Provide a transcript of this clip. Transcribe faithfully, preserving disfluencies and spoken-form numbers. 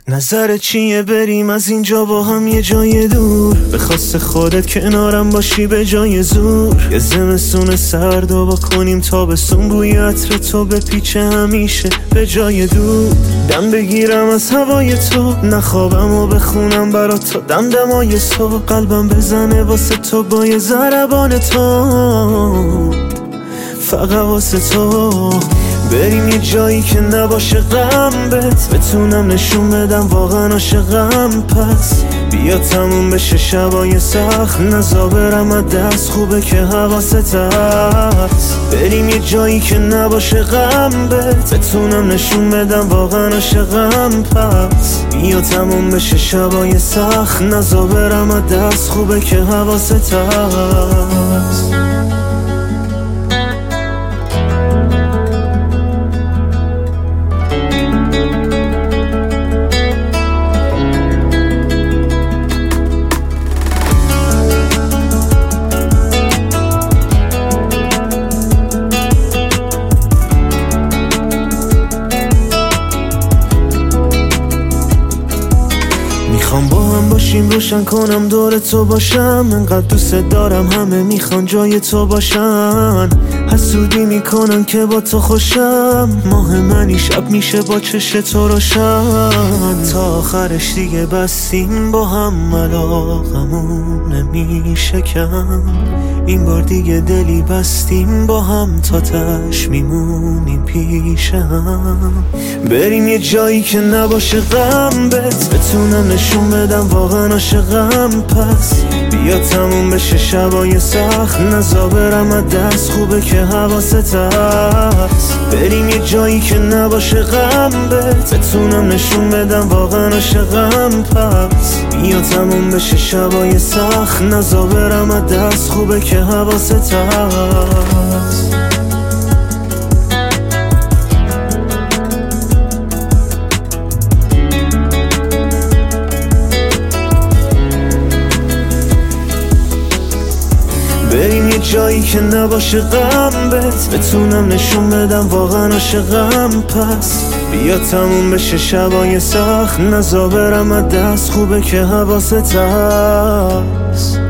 نظر چیه بریم از اینجا با هم یه جای دور، به خواست خودت کنارم باشی به جای زور. یه زمستون سرد و با کنیم تابستون، بوی عطر تو به پیچه همیشه به جای دور. دم بگیرم از هوای تو، نخوابم و بخونم برات تو دم دمای صبح. قلبم بزنه واسه تو با یه ضربان تو، فقط واسه تو. بریم یه جایی که نباشه غم بهت، بتونم نشون بدم واقعا عاشقم. پس بیا تموم بشه شبای سخت، نزا برم از دست، خوبه که حواست هست. بریم یه جایی که نباشه غم بهت، بتونم نشون بدم واقعا عاشقم. پس بیا تموم بشه شبای سخت، نزا برم از دست، خوبه که حواست هست. میخوام با هم باشیم، روشن کنم دور تو باشم. انقدر دوست دارم همه میخوان جای تو باشن. حسودی میکنن که با تو خوشم، ماه منی شب میشه با چش تو روشن. تا آخرش دیگه بستیم با هم، علاقمون نمیشه کم. این بار دیگه دلی بستیم با هم، تا تش میمونیم پیش هم. بریم یه جایی که نباشه غم بهت، بتونم نشون بدم واقعا عاشقم. پس بیا تموم بشه شبای سخت، نزا برم از دست، خوبه که حواست هست. بریم یه جایی که نباشه غم بهت، بتونم نشون بدم واقعا عاشقم. پس بیا تموم بشه شبای سخت، نزا برم از دست، خوبه که حواست هست. بریم یه جایی که نباشه غم بهت، بتونم نشون بدم واقعا عاشقم. پس بیا تموم بشه شبای سخت، نزا برم از دست، خوبه که حواست هست.